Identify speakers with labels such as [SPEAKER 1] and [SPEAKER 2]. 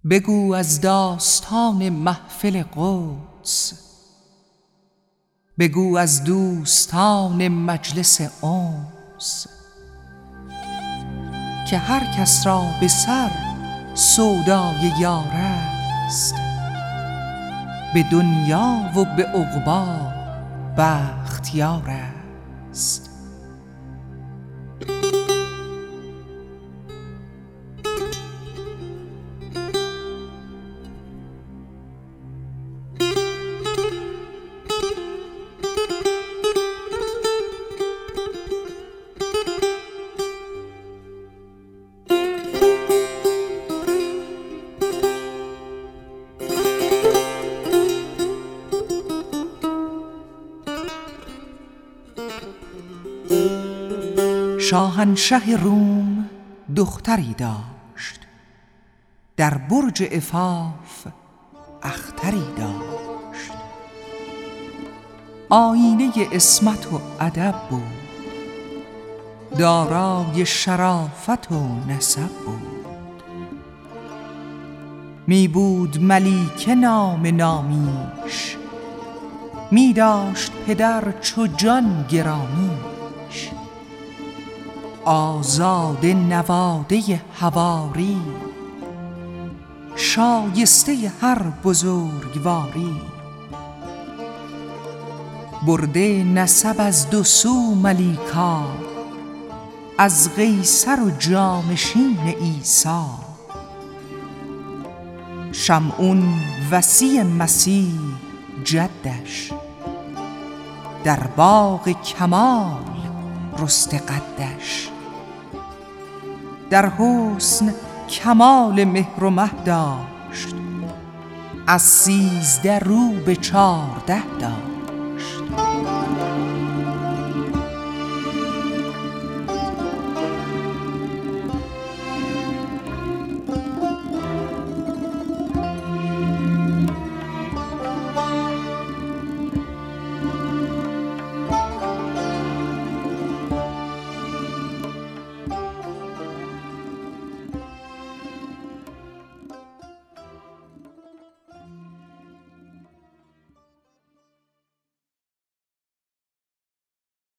[SPEAKER 1] بگو از داستان محفل قدس، بگو از دوستان مجلس انس، که هر کس را به سر سودای یار است، به دنیا و به عقبی بختیار است. شاهنشه روم دختری داشت، در برج عفاف اختری داشت. آینه عصمت و ادب بود، دارای شرافت و نسب بود. می بود ملیکه نام نامیش، می داشت پدر چو جان گرامیش. آزاده نواده حواری، شایسته هر بزرگواری. برده نسب از دو سو ملیکا، از قیصر و جانشین عیسی. شمعون وصی مسیح جدش، در باغ کمال رسته قدش. در حسن کمال مهر و مه داشت، از 13 رو به 14 داشت.